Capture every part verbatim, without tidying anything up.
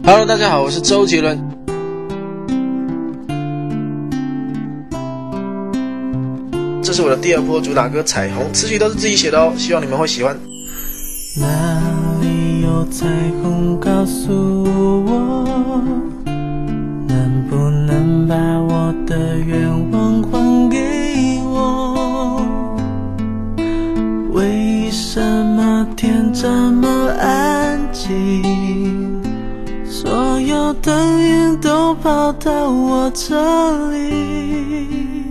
Hello， 大家好，我是周杰伦。这是我的第二波主打歌《彩虹》，词曲都是自己写的哦，希望你们会喜欢。 哪里有彩虹告诉我，能不能把我的愿望还给我？为什么天这么安静，所有灯影都跑到我这里？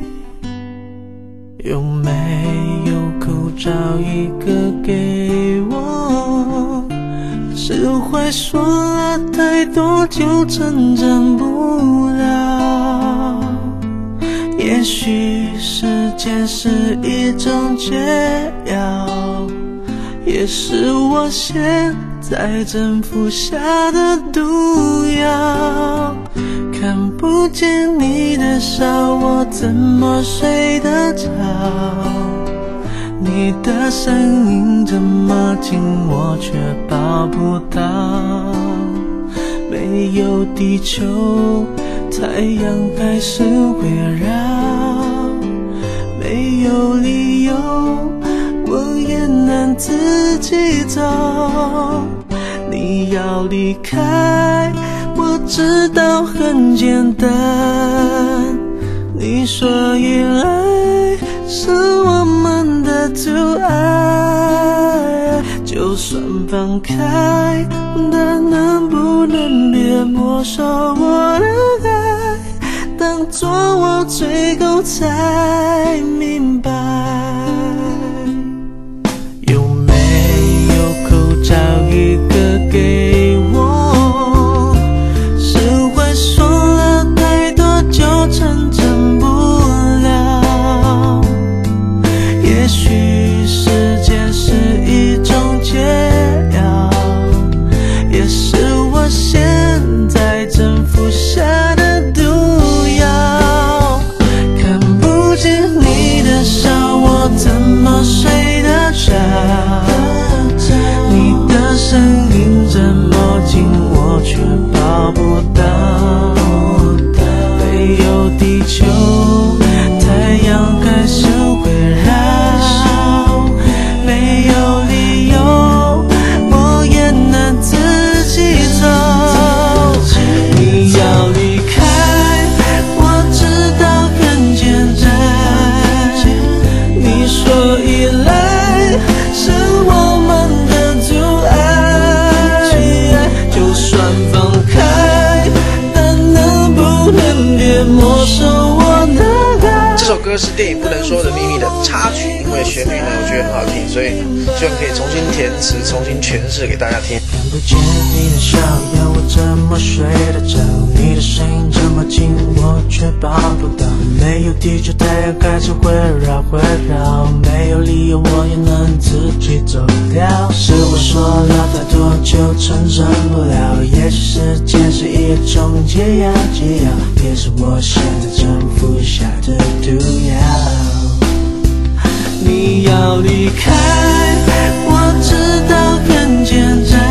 有没有口罩一个给我？释怀说了太多就成长不了。也许时间是一种解药，也是我现在正服下的毒药。看不见你的笑，我怎么睡得着？你的声音这么近，我却抱不到。没有地球，太阳还是围绕。没有理由，我也能自己走。你要离开，我知道很简单。你说依赖是我们的阻碍，就算放开，但能不能别没收我的爱？当作我最后才明白。有没有口罩一个给我？释怀说了太多就成长不了。也许时间是一种解药，也是我现在正服下的毒药。看不见你的笑，我怎么睡得着？你的声音这么近，我却抱不到。没有地球，太阳还是围绕。没有理由，我也能自己走。你要离开，我知道很简单。你说依赖是我们的阻碍，就算放开，但能不能别没收我的爱？ 这首歌是电影《不能说的秘密》的插曲，因为旋律呢我觉得很好听，所以希望可以重新填词、重新诠释给大家听。 看不见你的笑，要我怎么睡得着？你的声音这么近，我却抱不到。没有地球，太阳开始围绕围绕。没有理由，我也能自己走掉。是我说了太多就成长不了。也许时间是一种解药，解药也是我现在正服下的毒药。你要离开，我知道很简单。